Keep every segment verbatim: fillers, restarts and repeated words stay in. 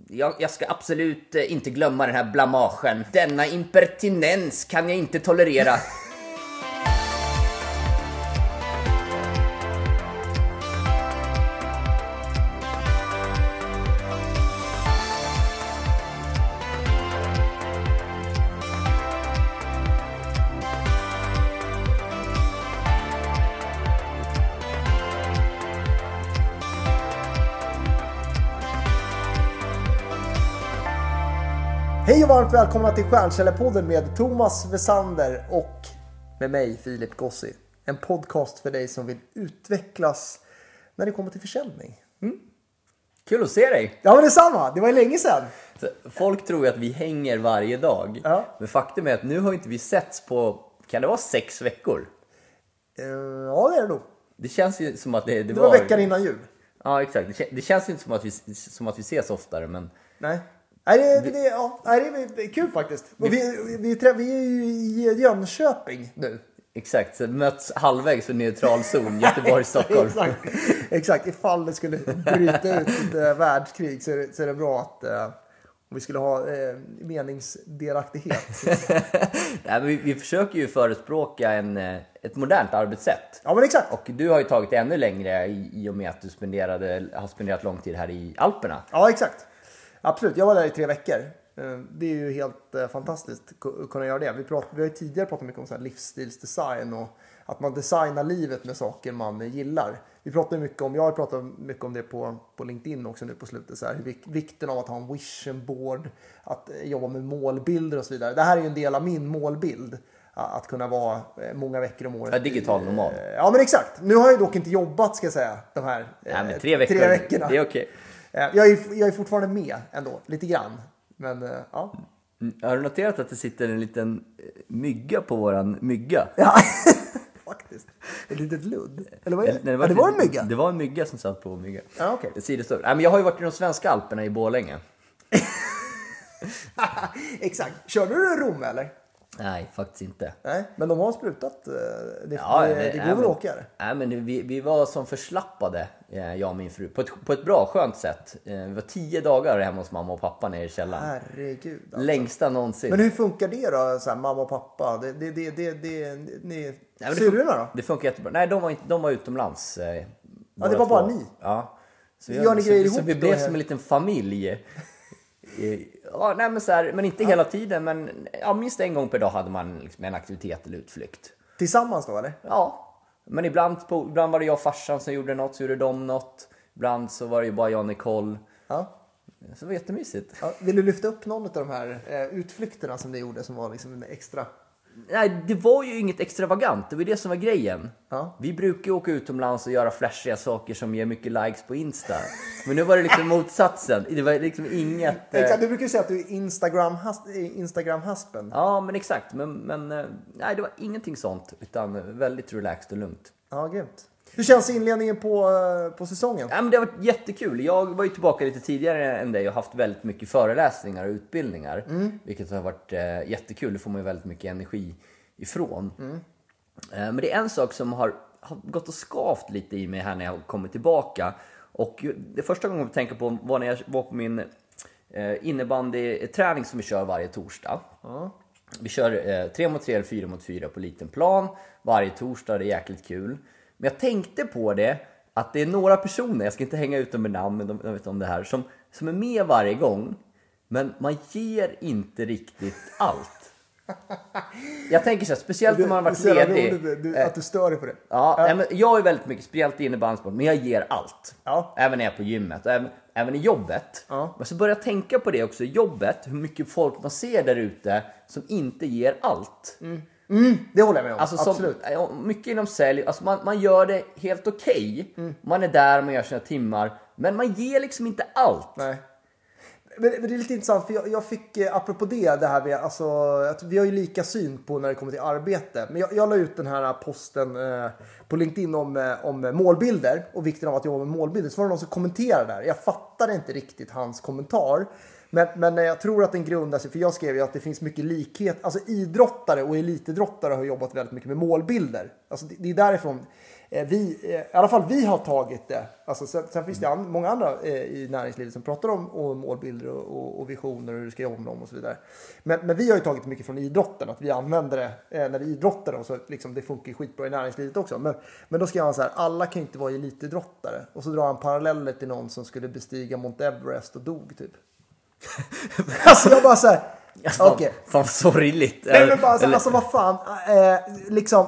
Jag, jag ska absolut inte glömma den här blamagen. Denna impertinens kan jag inte tolerera. Hej och varmt välkomna till Stjärnkällarpodden med Thomas Wessander och med mig Filip Gossi. En podcast för dig som vill utvecklas när det kommer till försäljning. Mm. Kul att se dig. Ja men det är samma, det var ju länge sedan. Folk tror ju att vi hänger varje dag. Ja. Men faktum är att nu har inte vi setts på, kan det vara sex veckor? Uh, ja det är det nog. Det känns ju som att det, det, det var, var veckan innan jul. Ja exakt, det, det känns inte som att, vi, som att vi ses oftare men... Nej. Nej, det, det, ja, det är kul faktiskt. Och vi, vi, vi, vi är ju i Jönköping nu. Exakt, så möts halvvägs för neutral zon, Göteborg, Stockholm. Exakt, exakt, ifall det skulle bryta ut ett äh, världskrig så är, det, så är det bra att äh, om vi skulle ha äh, meningsdelaktighet. Nej, men vi, vi försöker ju förespråka en, ett modernt arbetssätt. Ja men exakt. Och du har ju tagit ännu längre i, i och med att du spenderade, har spenderat lång tid här i Alperna. Ja exakt. Absolut, jag var där i tre veckor. Det är ju helt fantastiskt att kunna göra det. Vi, prat, vi har ju tidigare pratat mycket om så här livsstilsdesign och att man designar livet med saker man gillar. Vi pratar mycket om, jag har pratat mycket om det på, på LinkedIn också nu på slutet. Så här, vikten av att ha en vision board, att jobba med målbilder och så vidare. Det här är ju en del av min målbild. Att kunna vara många veckor om året. Ja, digital normal. Ja men exakt. Nu har jag dock inte jobbat ska jag säga de här Nej, men tre, veckor, tre veckorna. Det är okej. Jag är, jag är fortfarande med ändå, lite grann. Men ja. Har du noterat att det sitter en liten mygga på våran mygga? Ja, faktiskt. Ett litet ludd. Eller vad är det? Nej, det, var, ja, det var en mygga. Det var en mygga som satt på mygga. Ja, okej. Okay. Nej, men jag har ju varit i de svenska Alperna i Borlänge. Exakt. Körde du Rom eller? Nej, faktiskt inte. Nej, men de har sprutat. Det, ja, det, nej, det går nej, väl att åka? Nej, men vi, vi var som förslappade, jag och min fru. På ett, på ett bra, skönt sätt. Vi var tio dagar hemma hos mamma och pappa nere i källaren. Herregud. Alltså. Längsta någonsin. Men hur funkar det då, så här, mamma och pappa? Det, det, det, det, det, ni... Nej, syrrorna då? Det funkar jättebra. Nej, de var, inte, de var utomlands. Eh, ja, det var bara ni? Ja. Så Gör ni grejer så, ihop så vi då, blev här? som en liten familj. Ja, nej, men, så här, men inte ja. hela tiden. Men ja, minst en gång per dag hade man liksom en aktivitet eller utflykt. Tillsammans då eller? Ja, men ibland, på, ibland var det jag och farsan som gjorde något, så gjorde de något. Ibland så var det ju bara jag och Nicole. Ja. Så det var jättemysigt. Ja, vill du lyfta upp någon av de här eh, utflykterna som ni gjorde som var liksom en extra? Nej, det var ju inget extravagant. Det var det som var grejen. Ja. Vi brukar ju åka utomlands och göra flashiga saker som ger mycket likes på Insta. Men nu var det liksom motsatsen. Det var liksom inget... Exakt, du brukar ju säga att du är Instagram, Instagram husband. Ja, men exakt. Men, men nej, det var ingenting sånt. Utan väldigt relaxed och lugnt. Ja, grymt. Hur känns inledningen på, på säsongen? Ja, men det har varit jättekul. Jag var ju tillbaka lite tidigare än dig och haft väldigt mycket föreläsningar och utbildningar. Mm. Vilket har varit eh, jättekul. Det får man ju väldigt mycket energi ifrån. Mm. Eh, men det är en sak som har, har gått och skavt lite i mig här när jag har kommit tillbaka. Och det första gången jag tänker på var när jag var på min eh, innebandy-träning som vi kör varje torsdag. Mm. Vi kör eh, tre mot tre eller fyra mot fyra på liten plan. Varje torsdag, det är jäkligt kul. Men jag tänkte på det, att det är några personer, jag ska inte hänga ut dem med namn, men de, de vet om det här, som, som är med varje gång. Men man ger inte riktigt allt. Jag tänker så här, speciellt om man har varit ledig. Du, du, att du stör dig på det. Ja, ja. Men jag är väldigt mycket, speciellt i innebandysport, men jag ger allt. Ja. Även när jag är på gymmet, och även, även i jobbet. Ja. Men så börjar jag tänka på det också i jobbet, hur mycket folk man ser där ute som inte ger allt. Mm. Mm, det håller jag med om, alltså som, absolut. Mycket inom sälj, alltså man, man gör det helt okej. Okay. Mm. Man är där, man gör sina timmar. Men man ger liksom inte allt. Nej. Men, men det är lite intressant, för jag, jag fick, apropå det, det här med, alltså, att vi har ju lika syn på när det kommer till arbete. Men jag, jag la ut den här posten eh, på LinkedIn om, eh, om målbilder och vikten av att jobba med målbilder. Så var det någon som kommenterade där. Jag fattade inte riktigt hans kommentar. Men, men jag tror att den grundar sig, för jag skrev ju att det finns mycket likhet. Alltså idrottare och elitidrottare har jobbat väldigt mycket med målbilder. Alltså det, det är därifrån vi, i alla fall vi har tagit det. Alltså, sen, sen finns det an, många andra eh, i näringslivet som pratar om, om målbilder och, och, och visioner och hur du ska jobba med dem och så vidare. Men, men vi har ju tagit mycket från idrotten, att vi använder det eh, när vi idrottar och så liksom, det funkar skitbra i näringslivet också. Men, men då ska jag säga så här, alla kan inte vara elitidrottare. Och så drar han paralleller till någon som skulle bestiga Mount Everest och dog typ. Alltså jag bara så här, Fan, okej. fan sorgligt. Nej men bara så, Eller- alltså vad fan, eh, liksom.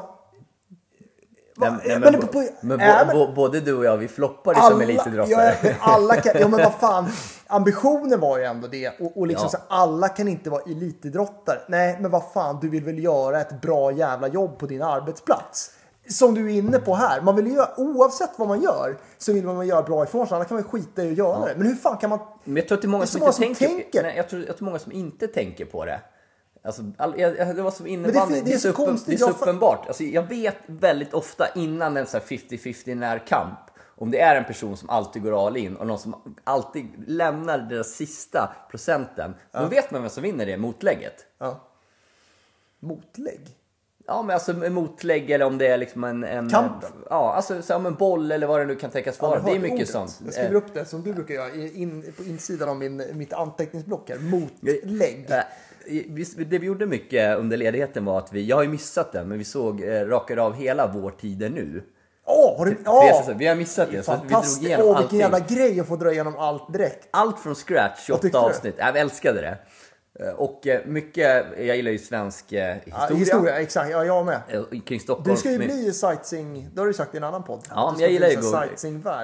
Nej, Va- nej, men men på- på- men äh, bo, men- bo, både du och jag, vi floppade som elitidrottare. ja, alla kan, ja men vad fan, ambitionen var ju ändå det. Och, och liksom Ja. så, alla kan inte vara elitidrottare. Nej men vad fan, du vill väl göra ett bra jävla jobb på din arbetsplats. Som du är inne på här. Man vill ju göra, oavsett vad man gör, så vill man göra bra ifrån sig. Annars kan man skita i att göra det. Men hur fan kan man... Men jag tror att det är många Det är som så inte många som tänker, tänker. Nej, jag, tror, jag tror många som inte tänker på det. Alltså, all, jag, jag- det var som det är innebandy, fin- det, är så, uppen, konstigt, det är så jag fa- uppenbart. Alltså, jag vet väldigt ofta innan en så här fifty fifty närkamp, om det är en person som alltid går all in och någon som alltid lämnar deras sista procenten, då vet man vem som vinner det motlägget. Ja. Motlägg? Ja, men alltså en motlägg eller om det är liksom en... en Kampen. Ja, alltså som en boll eller vad det nu kan tänkas vara. Ja, det är hör mycket ordet. sånt. Jag skriver upp det som du brukar göra i- in, på insidan av min, mitt anteckningsblock här. Motlägg. Eh, vi, det vi gjorde mycket under ledigheten var att vi, jag har ju missat den, men vi såg eh, rakade av hela vår tid nu. Åh, har du... För Ja! jag- Vi har missat det, så att vi drog Fantastiskt. igenom Åh, vilken allting. jävla grej att få dra igenom allt direkt. Allt från scratch, Vad tyckte tjugoåtta du? avsnitt. Jag älskade det. Eh, Och eh, mycket, jag gillar ju svensk eh, Ja, historia. historia, exakt. Ja, jag med. eh, Kring Stockholm. Du ska ju Men- bli sightseeing, det har du sagt i en annan podd. Ja, Du men ska jag gillar bli ju en gå- sightseeing-värld.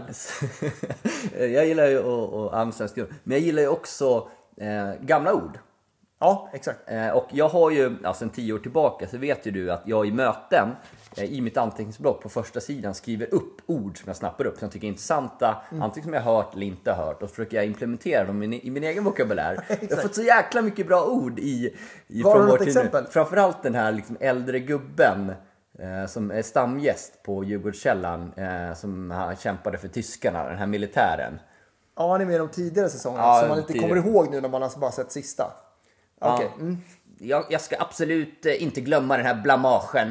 jag gillar ju att att använda svensk historia. Men jag gillar ju också eh, gamla ord. Ja, exakt. Eh, och jag har ju, alltså en tio år tillbaka så vet ju du att jag i möten eh, i mitt anteckningsblock på första sidan skriver upp ord som jag snappar upp som jag tycker är intressanta, Mm. antingen som jag har hört eller inte har hört, och så försöker jag implementera dem i min, i min egen vokabulär. Jag har fått så jäkla mycket bra ord i, i Var har du vår något tid nu. exempel? Framförallt den här liksom äldre gubben eh, som är stamgäst på Djurgårdskällan, eh, som han kämpade för tyskarna, den här militären. Ja, han är med i de tidigare säsongerna Ja, som man inte tidigare. kommer ihåg nu när man har bara sett sista. Okej. Ja. Mm. Jag, jag ska absolut eh, inte glömma den här blamagen.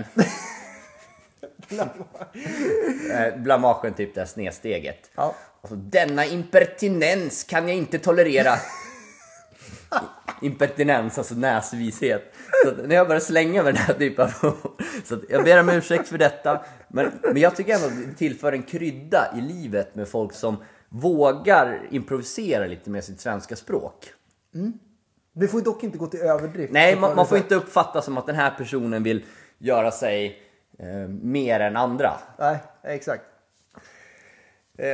eh, blamagen, typ det här snedsteget. Ja. Alltså, denna impertinens kan jag inte tolerera. Impertinens, alltså näsvishet. Så att när jag börjar slänga med den här typen av... Så att jag ber om ursäkt för detta. Men, men jag tycker ändå att det tillför en krydda i livet med folk som vågar improvisera lite med sitt svenska språk. Vi får dock inte gå till överdrift. Nej, Så man, får man vi får säga. inte uppfatta som att den här personen vill göra sig eh, mer än andra. Nej, exakt. Eh.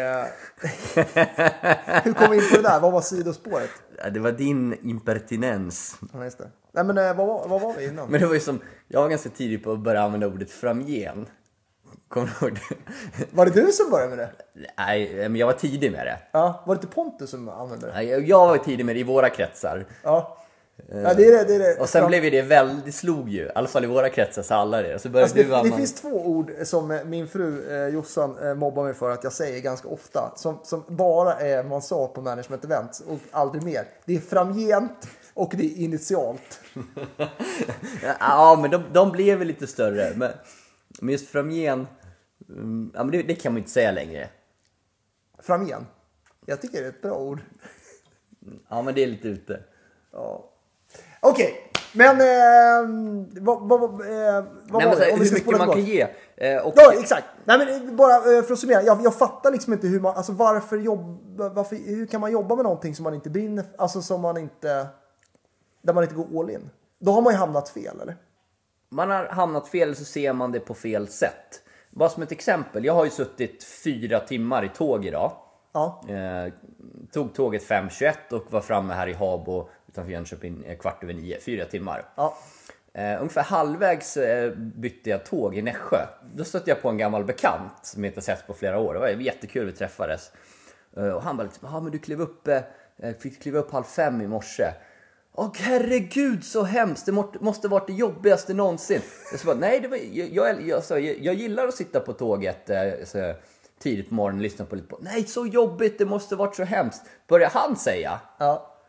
Hur kom vi in på det där? Vad var sidospåret? Ja, det var din impertinens. Ja, just det. Nej, men eh, vad, var- vad var vi innan? Men det var ju som, jag var ganska tidig på att börja använda ordet framgen. Kommer du ihåg det? Var det du som började med det? Nej, men jag var tidig med det. Ja, var det inte Pontus som använde det? Nej, Jag jag var tidig med det i våra kretsar. Ja. Ja, det är det. det, är det. Och sen Ja. blev ju det väldigt, det slog ju. I alla fall i våra kretsar så alla det. Och så började Alltså, du det, det använda... finns två ord som eh, min fru eh, Jossan eh, mobbar mig för att jag säger ganska ofta. Som, som bara är man sa på management events och aldrig mer. Det är framgent och det är initialt. Ja, men de, de blev väl lite större. Men, men just framgen... mm, Ja, men det, det kan man inte säga längre. Framgen. Jag tycker det är ett bra ord. Ja, men det är lite ute. Ja. Okej, men eh, vad, vad, vad, eh, vad Nej, var men så det? här, Om vi hur ska mycket spola man kan tillbaka. ge. Eh, och, Ja, exakt. Nej, men eh, bara eh, för att summera. Jag, jag fattar liksom inte hur man, alltså varför jobba, varför, hur kan man jobba med någonting som man inte brinner, alltså som man inte, där man inte går all in. Då har man ju hamnat fel, eller? Man har hamnat fel, så ser man det på fel sätt. Bara som ett exempel. Jag har ju suttit fyra timmar i tåg idag. Ja. Eh, tog tåget fem tjugoett och var framme här i Habo utanför Jönköping eh, kvart över nio. Fyra timmar. Ja. Eh, ungefär halvvägs eh, bytte jag tåg i Nässjö. Då stötte jag på en gammal bekant som jag inte sett på flera år. Det var jättekul, vi träffades. Eh, och han bara liksom, ja men du klev upp, eh, fick kliva upp halv fem i morse. Åh herregud, så hemskt. Det måste, måste varit det jobbigaste någonsin. Jag sa bara, nej, det var, jag, jag, jag, så, jag, jag gillar att sitta på tåget eh, så, tidigt på morgonen och lyssna på lite på. Nej, så jobbigt, det måste varit så hemskt. Börjar han säga. Ja.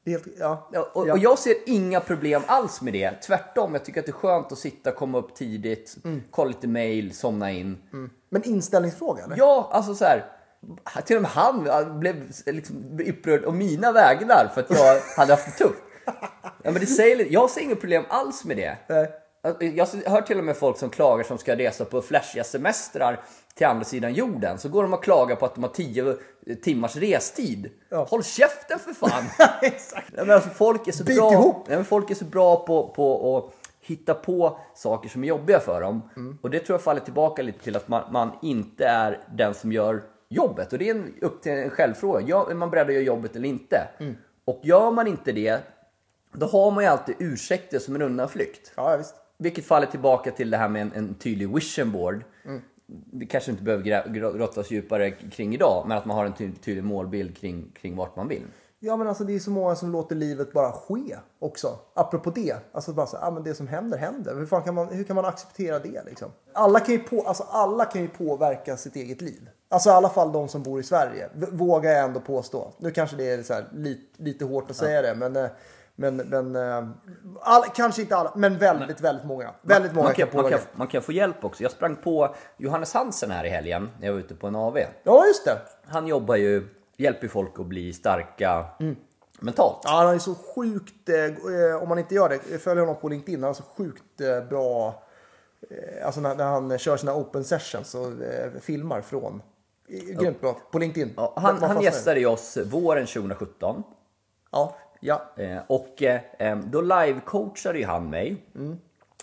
Helt, ja. Ja, och, ja. och jag ser inga problem alls med det. Tvärtom, jag tycker att det är skönt att sitta, komma upp tidigt, mm. kolla lite mail, somna in. Mm. Men inställningsfråga, eller? Ja, alltså så här. Till och med han blev liksom upprörd om mina vägnar för att jag hade haft det tufft. Ja, men det säger, jag ser inga problem alls med det. Nej. Jag hör till och med folk som klagar som ska resa på flashiga semestrar till andra sidan jorden. Så går de och klagar på att de har tio timmars restid. Ja. Håll käften för fan. Exakt. Ja, men alltså, folk är så bra, ja, men folk är så bra på, på att hitta på saker som är jobbiga för dem. Mm. Och det tror jag faller tillbaka lite till att man, man inte är den som gör jobbet. Och det är en, upp till en självfråga. Ja, är man beredd att göra jobbet eller inte? Mm. Och gör man inte det, då har man ju alltid ursäkter som en undanflykt. Ja, visst. Vilket faller tillbaka till det här med en, en tydlig vision board. Mm. Det kanske inte behöver grottas djupare kring idag. Men att man har en tydlig, tydlig målbild kring, kring vart man vill. Ja, men alltså det är så många som låter livet bara ske också. Apropå det. Alltså bara så, ah, men det som händer, händer. Hur, fan kan man, hur kan man acceptera det liksom? Alla kan ju, på, alltså, alla kan ju påverka sitt eget liv. Alltså i alla fall de som bor i Sverige. Vågar jag ändå påstå. Nu kanske det är så här, lite, lite hårt att säga ja. det. Men... Men, men all, kanske inte alla, men väldigt, men, väldigt många. Väldigt många man, kan, kan man, kan, man kan få hjälp också. Jag sprang på Johannes Hansen här i helgen när jag var ute på en A V. Ja, just det. Han jobbar ju, hjälper folk att bli starka mm. mentalt. Ja, han är så sjukt, eh, om man inte gör det, jag följer honom på LinkedIn, han är så sjukt eh, bra, eh, alltså när, när han kör sina open sessions och eh, filmar från, eh, grymt bra, på LinkedIn. Ja, han han gästade ju oss våren tjugosjutton. Ja. Ja. Eh, och eh, då live-coachade ju han mig. Mm.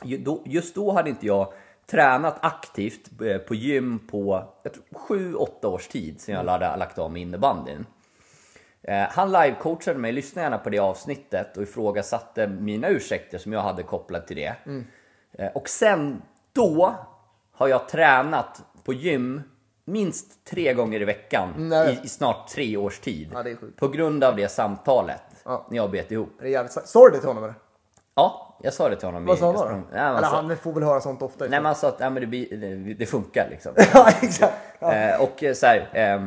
Just då hade inte jag tränat aktivt eh, på gym på sju åtta års tid sedan jag hade lagt av med innebandyn. Eh, han live-coachade mig, lyssnade gärna på det avsnittet och ifrågasatte mina ursäkter som jag hade kopplat till det. Mm. Eh, och sen då har jag tränat på gym minst tre gånger i veckan i, i snart tre års tid. Ja, det är sjukt. På grund av det samtalet. Ja. När jag bet ihop. Det är jävligt sagt. Sa du det till honom eller? Ja, jag sa det till honom. Vad sa han då? Ja, han eller sa, han får väl höra sånt ofta. Nej, men han sa att ja, men det, det, det funkar liksom. Ja, exakt. Ja. Eh, och så här, eh,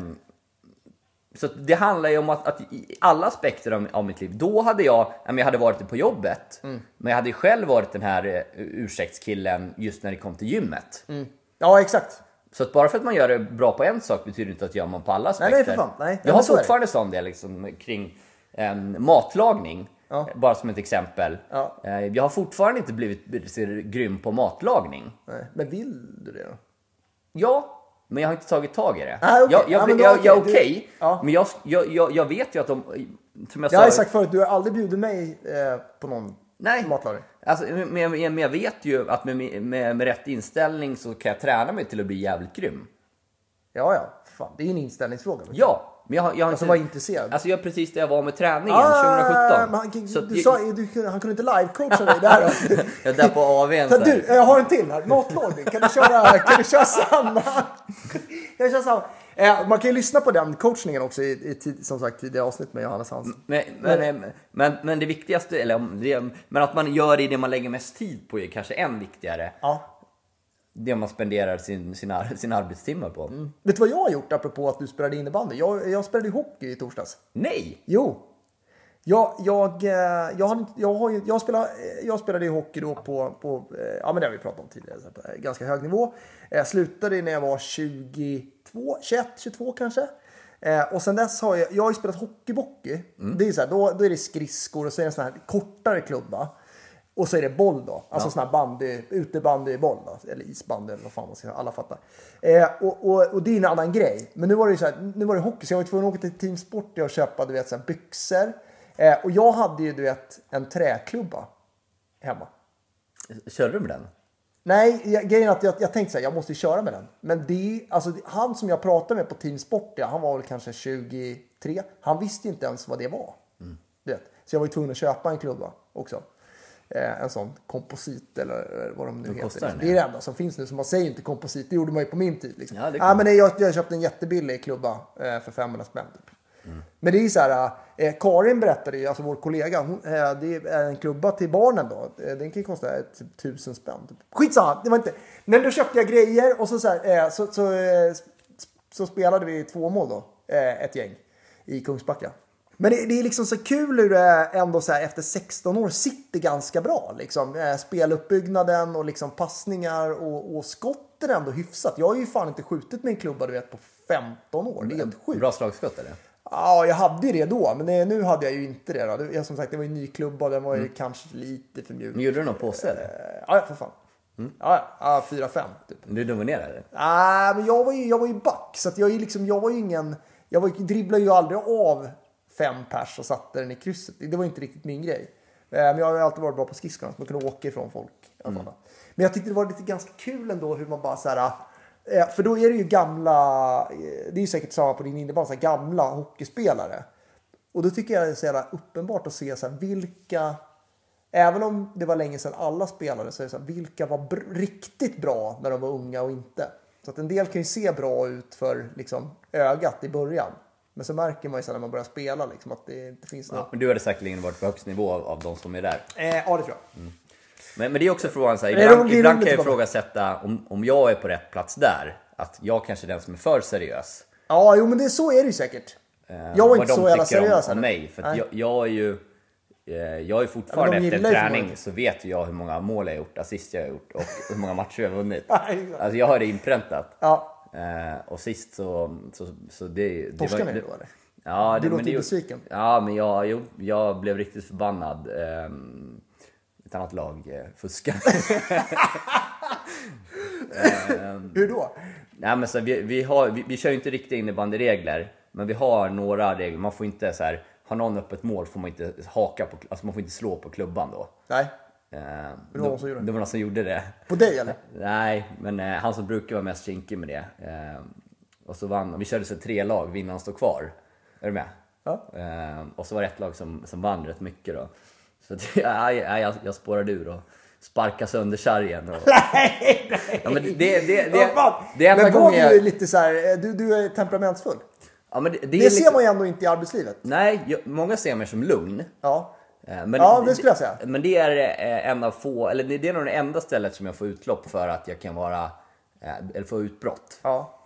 så det handlar ju om att, att i alla aspekter av, av mitt liv. Då hade jag, jag hade varit på jobbet. Mm. Men jag hade själv varit den här uh, ursäktskillen just när det kom till gymmet. Mm. Ja, exakt. Så att bara för att man gör det bra på en sak betyder inte att gör man på alla aspekter. Nej, nej, för fan. Nej. Jag har fortfarande sån del liksom, kring um, matlagning. Ja. Bara som ett exempel. Ja. Uh, jag har fortfarande inte blivit grym på matlagning. Nej. Men vill du det då? Ja, men jag har inte tagit tag i det. Ah, okay. Jag, jag, ja, jag, jag är okej, okay, ja. men jag, jag, jag vet ju att de... Som jag, jag har sa, sagt förut, du har aldrig bjudit mig eh, på någon nej. matlagning. Alltså, men, men jag vet ju att med, med, med rätt inställning så kan jag träna mig till att bli jävligt grym. Ja, ja. Fan, det är ju en inställningsfråga. Ja, men jag, jag har alltså, inte... var intresserad. Alltså jag precis där jag var med träningen ah, tjugosjutton. Han, så du jag, sa, du, han kunde inte live-coacha dig där då. Jag är där på A V:n. Så du, jag har en till här. Matlagning. Kan du köra, kan du köra samma? Kan du köra samma? Eh, man kan ju lyssna på den coachningen också i, i tid, som sagt, tidigare avsnitt med Johannes Hansen. Men, men, men, men, men det viktigaste, eller det, men att man gör det i det man lägger mest tid på är kanske än viktigare. Ja. Det man spenderar sin, sina, sina arbetstimmar på. Mm. Vet du vad jag har gjort apropå att du spelade innebandy? Jag, jag spelade hockey i torsdags. Nej! Jo. Jag, jag, jag, har, jag, har, jag, spelade, jag spelade i hockey då på, på ja, men det har vi pratat om tidigare, så på ganska hög nivå. Jag slutade när jag var tjugotvå, tjugoett, tjugotvå kanske. Eh, och sen dess har jag, jag har ju spelat hockeybockey. Mm. Det är så här, då, då är det skridskor och så är det en sån här kortare klubba. Och så är det boll då. Alltså ja. Sån här bandy, utebandyboll då. Eller isbandy eller vad fan man ska alla fattar. Eh, och, och, och det är en annan grej. Men nu var det så här, nu var det hockey. Så jag var tvungen att åka till Team Sport och köpa, du vet, så här byxor. Eh, och jag hade ju, du vet, en träklubba hemma. Körde du med den? Nej, jag, grejen är att jag, jag tänkte så här, jag måste ju köra med den. Men det, alltså han som jag pratade med på Team Sport, ja, han var väl kanske tjugotre. Han visste inte ens vad det var. Mm. Du vet. Så jag var ju tvungen att köpa en klubba också. Eh, en sån komposit eller vad de nu heter. Den, det är det enda som finns nu. Så man säger inte komposit. Det gjorde man ju på min tid. Liksom. Ja, ah, men nej, jag, jag köpte en jättebillig klubba eh, för femhundra spänn. Typ. Mm. Men det är ju så här. Eh, Karin berättade ju, alltså vår kollega. Hon, eh, det är en klubba till barnen då. Eh, den kan ju kosta typ tusen spänn. Typ. Skitsamma, det var inte. Men då köpte jag grejer och så, så, här, eh, så, så, eh, så spelade vi två mål då. Eh, ett gäng i Kungsbacka. Men det, det är liksom så kul hur det ändå så här, efter sexton år sitter ganska bra. Liksom. Eh, speluppbyggnaden och liksom passningar och, och skotten ändå hyfsat. Jag har ju fan inte skjutit med en klubba du vet, på femton år. Det är helt sjukt. Bra slagskott eller? Ja, jag hade ju det då. Men det, nu hade jag ju inte det. Då. Det, jag, som sagt, det var ju en ny klubba. Den var ju mm. kanske lite för mjuk. Men gjorde du någon påse eller? Eh, ja, för fan. Mm. Ja, ja, fyra fem typ. Du dominerade? Nej, ah, men jag var ju, jag var ju back. Så att jag, är liksom, jag var ju ingen... Jag var, dribblade ju aldrig av fem pers och satte den i krysset. Det var inte riktigt min grej. Men jag har alltid varit bra på skridskorna. Så man kunde åka ifrån folk. Mm. Men jag tyckte det var lite ganska kul ändå hur man bara så här... För då är det ju gamla... Det är ju säkert samma på din innebandy. Så här, gamla hockeyspelare. Och då tycker jag det är så jävla uppenbart att se så här, vilka... Även om det var länge sedan alla spelade så är det så här, vilka var br- riktigt bra när de var unga och inte. Så att en del kan ju se bra ut för liksom, ögat i början. Men så märker man ju sen när man börjar spela liksom, att det inte finns något. Ja, men du hade säkerligen varit på högst nivå av, av de som är där. Eh, ja, det tror jag. Mm. Men, men det är också frågan så här, ibland, ibland kan jag ifrågasätta om, om jag är på rätt plats där. Att jag kanske är den som är för seriös. Ja, jo, men det, så är det ju säkert. Jag var inte så jävla seriös. Om, om mig, för att jag, jag är ju... Jag är fortfarande ja, efter en träning så vet jag hur många mål jag har gjort, assist jag har gjort och hur många matcher jag har vunnit. Alltså jag har det inpräntat. Ja. Eh, och sist så... så, så det, det Torskade var, ni då eller? Ja, du det, låter ju besviken. Ja, men jag, jag, jag blev riktigt förbannad. Eh, ett annat lag eh, fuskade. eh, hur då? Nej, men så vi, vi, har, vi, vi kör ju inte riktiga innebandyregler. Men vi har några regler. Man får inte så här... Har någon öppet mål får man inte haka på, alltså man får inte slå på klubban då. Nej. Eh, det var någon som gjorde det. Det var någon som gjorde det. På dig eller? Nej, men eh, han som brukar vara mest kinkig med det. Eh, och så vann, vi körde så tre lag, vinnaren står kvar. Är du med? Ja. Eh, och så var det ett lag som, som vann rätt mycket då. Så att, ja, jag, jag spårade ur och sparkade sönder sargen. Och... nej, nej. Ja, men det, det, det, det, ja, det är men var jag... du lite så här, du, du är temperamentsfull. Ja, men det, det, det är ser liksom... man ju ändå inte i arbetslivet. Nej, jag, många ser mig som lugn. Ja. Men, ja, det skulle jag säga. Men det är en av få, eller det är nog det enda stället som jag får utlopp för att jag kan vara, eller få utbrott. Ja.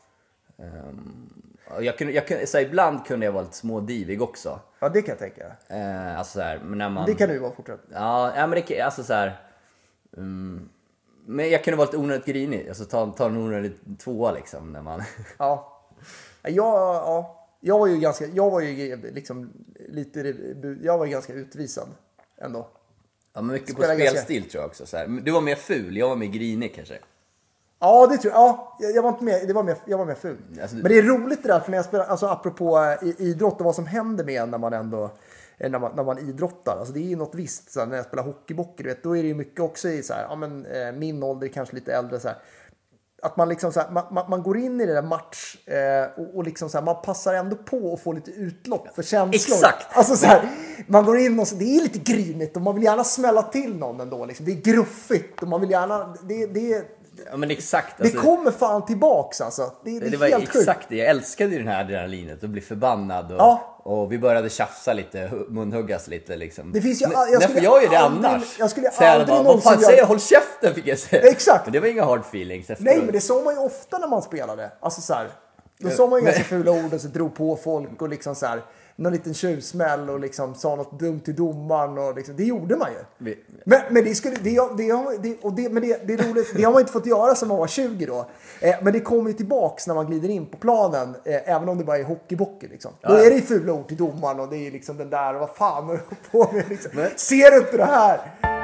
Jag kunde, jag kunde, så ibland kunde jag vara lite smådivig också. Ja, det kan jag tänka. Alltså så här, men när man... Det kan du vara fortsatt. Ja, ja men det alltså så här... Um, men jag kunde vara lite onödigt grinig. Alltså ta, ta en onödigt tvåa liksom när man... Ja. Jag, ja. Jag var ju ganska, jag var ju liksom lite, jag var ju ganska utvisad ändå. Ja, men mycket Spela på spelstil ganska... tror jag också. Så här. Du var mer ful, jag var mer grinig kanske. Ja, det tror jag. Ja, jag var inte mer, det var mer, jag var mer ful. Alltså, du... Men det är roligt det där, för när jag spelar, alltså apropå idrott och vad som händer med när man ändå, när man, när man idrottar. Alltså det är ju något visst, så här, när jag spelar hockeybocker, du vet, då är det ju mycket också i så här, ja men min ålder, kanske lite äldre så här. Att man liksom så här, man, man, man går in i det där match eh, och, och liksom så här, man passar ändå på att få lite utlopp för känslor. Exakt. Alltså så här, man går in och så, det är lite grinigt och man vill gärna smälla till någon ändå liksom. Det är gruffigt och man vill gärna det det ja, men exakt, alltså, det kommer fan tillbaks alltså. Det, det, det är var helt exakt sjukt. Det. Jag älskade ju den här adrenalinet och bli förbannad och, ja. och vi började tjafsa lite, munhuggas lite liksom. Det finns ju, jag jag skulle jag gör det aldrig, annars. Jag skulle säga aldrig bara, någonsin vad fan säger, håll käften fick jag säga. Exakt. Men det var inga hard feelings. Nej, men det såg man ju ofta när man spelade. Alltså så här, då såg man ju ganska fula ord och så drog på folk och liksom så här, någon liten tjuvsmäll och liksom sa något dumt till domaren och liksom, det gjorde man ju. Vi, men, men det skulle det, det, det, och det, men det, det är roligt, det har man inte fått göra som man var tjugo då. Eh, men det kommer ju tillbaks när man glider in på planen, eh, även om det bara är hockeybocker liksom. Ja. Då är det ju fula ord till domaren och det är liksom den där, vad fan är det på med liksom. Men. Ser du inte det här?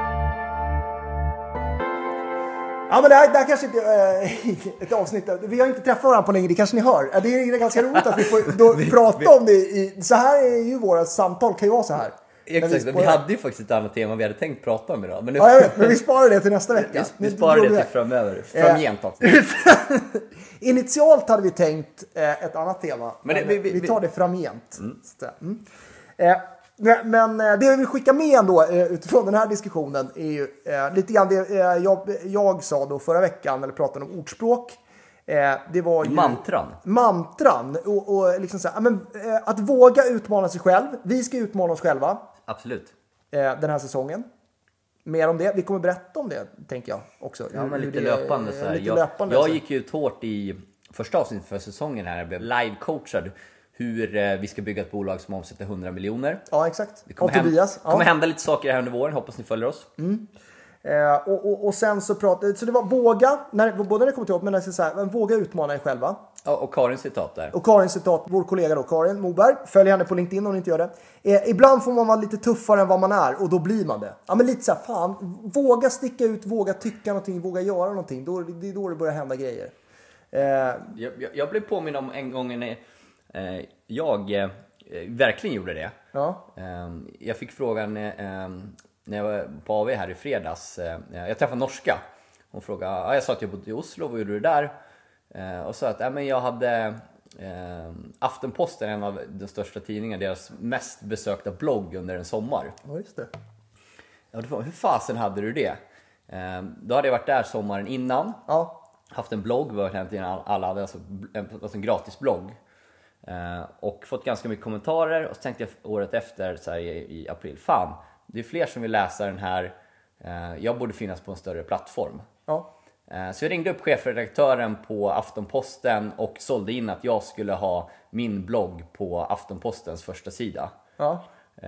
Ja, men det här, det här kanske inte är äh, ett avsnitt. Vi har inte träffat varandra på länge, det kanske ni hör. Det är ganska roligt att vi får då vi, prata vi, om det. I, så här är ju våra samtal, kan ju vara så här. Exakt, vi, vi hade ju faktiskt ett annat tema vi hade tänkt prata om idag. Men, nu... ja, jag vet, men vi sparar det till nästa vecka. Vi, vi sparar det till framöver, framgent. Initialt hade vi tänkt äh, ett annat tema. Men det, vi, vi, vi tar det framgent. Mm. Mm. Äh, Men det jag vill skicka med ändå utifrån den här diskussionen är ju eh, lite grann det eh, jag, jag sa då förra veckan, eller pratade om ordspråk. Eh, det var ju mantran. Mantran och, och liksom så här, men, eh, att våga utmana sig själv. Vi ska utmana oss själva. Absolut. Eh, den här säsongen. Mer om det. Vi kommer berätta om det, tänker jag också. Ja, men lite det, löpande så här. Lite jag, löpande, jag så. gick ju ut hårt i första avsnittet för säsongen här. Jag blev live-coachad. hur eh, vi ska bygga ett bolag som omsätter hundra miljoner. Ja, exakt. Det kommer, och Tobias. Hem, kommer ja. hända lite saker här under våren, hoppas ni följer oss. Mm. Eh, och, och, och sen så pratade, så det var våga, när, både när det kommer till jobb, men när det så här, våga utmana er själva. Ja, och Karins citat där. Och Karins citat, vår kollega då, Karin Moberg. Följ henne på LinkedIn om ni inte gör det. Eh, ibland får man vara lite tuffare än vad man är och då blir man det. Ja, men lite så här, fan, våga sticka ut, våga tycka någonting, våga göra någonting. Då, det är då det börjar hända grejer. Eh, jag, jag, jag blev påminn om en gång när eh, jag eh, verkligen gjorde det. ja. Eh, jag fick frågan eh, när jag var på A V här i fredags. Eh, jag träffade norska. Hon frågade, ja, jag sa att jag bodde i Oslo, vad gjorde du där? Eh, och sa att ja, men jag hade eh, Aftenposten, en av de största tidningarna, deras mest besökta blogg under en sommar. Ja, just det. Ja, det var, hur fasen hade du det? Eh, då hade jag varit där sommaren innan. Ja. Haft en blogg, var egentligen alla hade alltså en, alltså en gratis blogg. Eh, och fått ganska mycket kommentarer. Och så tänkte jag året efter, så här, i, i april, fan, det är fler som vill läsa den här. Eh, jag borde finnas på en större plattform. Ja. Så jag ringde upp chefredaktören på Aftenposten och sålde in att jag skulle ha min blogg på Aftenpostens första sida. Ja.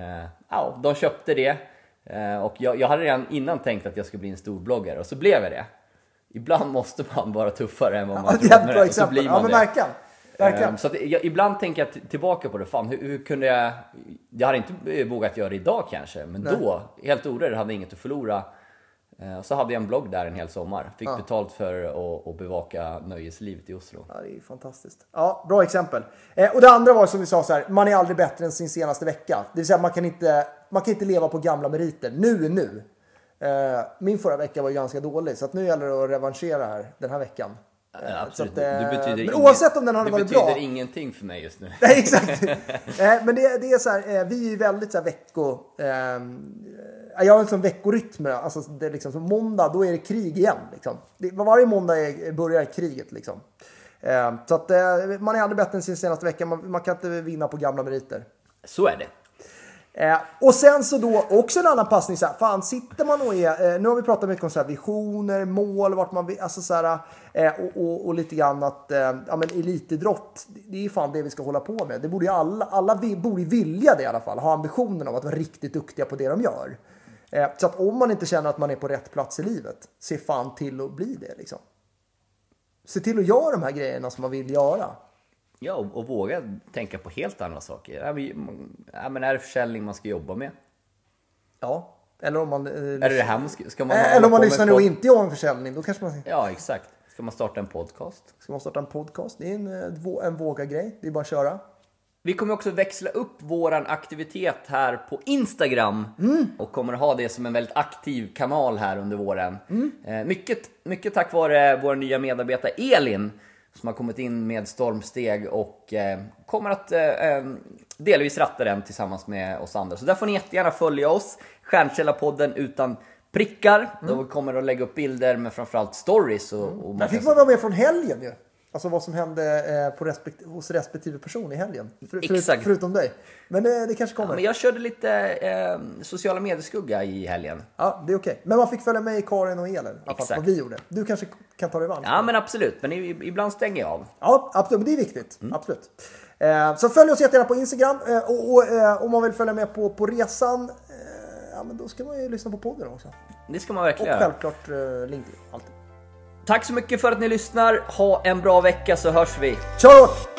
Ja, de köpte det. Och jag, jag hade redan innan tänkt att jag skulle bli en stor bloggare. Och så blev jag det. Ibland måste man vara tuffare än vad man ja, tror. Det är bra och så blir man ja, men det. verkligen. verkligen. Så att jag, ibland tänker jag t- tillbaka på det. Fan, hur, hur kunde jag... Jag hade inte vågat göra det idag kanske. Men Nej. då, helt orädd, hade inget att förlora. Och så hade jag en blogg där en hel sommar. Fick ja. betalt för att, att bevaka nöjeslivet i Oslo. Ja, det är fantastiskt. Ja, bra exempel. Eh, och det andra var som vi sa så här, man är aldrig bättre än sin senaste vecka. Det vill säga man kan inte, man kan inte leva på gamla meriter. Nu är nu. Eh, min förra vecka var ju ganska dålig, så att nu gäller det att revanschera här den här veckan. Ja, absolut. Att, eh, det betyder men ingen, oavsett om den hade det varit bra. Det betyder ingenting för mig just nu. Nej, exakt. eh, men det, det är så här, eh, vi är ju väldigt så här vecko... Eh, jag har en sån veckorytm. Alltså det är liksom, så måndag, då är det krig igen. Liksom. Det, varje måndag är, börjar kriget. Liksom. Eh, så att eh, man är aldrig bättre än sin senaste vecka. Man, man kan inte vinna på gamla meriter. Så är det. Eh, och sen så då också en annan passning så här, fan sitter man och är, eh, nu har vi pratat mycket om så här, visioner, mål, vart man vill, alltså så här, eh, och, och, och lite grann att eh, ja, men elitidrott, det är ju fan det vi ska hålla på med. Det borde ju alla, alla vi, borde vilja det i alla fall, ha ambitionen av att vara riktigt duktiga på det de gör. Eh, så att om man inte känner att man är på rätt plats i livet, se fan till att bli det liksom. Se till att göra de här grejerna som man vill göra. Ja, och, och våga tänka på helt andra saker. Ja, vi, ja, men är det försäljning man ska jobba med? Ja, eller om man... Eh, är det det här man ska, ska man eh, eller om man lyssnar nu och inte gör en försäljning, då kanske man... Ja, exakt. Ska man starta en podcast? Ska man starta en podcast? Det är en, en våga-grej. Det är bara att köra. Vi kommer också växla upp våran aktivitet här på Instagram. Mm. Och kommer ha det som en väldigt aktiv kanal här under våren. Mm. Eh, mycket, mycket tack vare vår nya medarbetare Elin. Som har kommit in med stormsteg och eh, kommer att eh, delvis ratta den tillsammans med oss andra. Så där får ni jättegärna följa oss. Stjärnkällarpodden utan prickar. Mm. Då kommer att lägga upp bilder med framförallt stories. Och, mm. och man fick man vara med från helgen ju. Alltså vad som hände eh, på respekt- hos respektive person i helgen. För, för, förutom dig. Men det, det kanske kommer. Ja, men jag körde lite eh, sociala medieskugga i helgen. Ja, det är okej. Men man fick följa med i Karin och Elin. Exakt. Vad vi gjorde. Du kanske kan ta dig vans. Ja, men absolut. Men ibland stänger jag av. Ja, absolut. Men det är viktigt. Mm. Absolut. Eh, så följ oss jättegärna på Instagram. Eh, och och eh, om man vill följa med på, på resan. Eh, ja, men då ska man ju lyssna på podden också. Det ska man verkligen göra. Och självklart eh, LinkedIn. Alltid. Tack så mycket för att ni lyssnar. Ha en bra vecka så hörs vi. Kör hårt!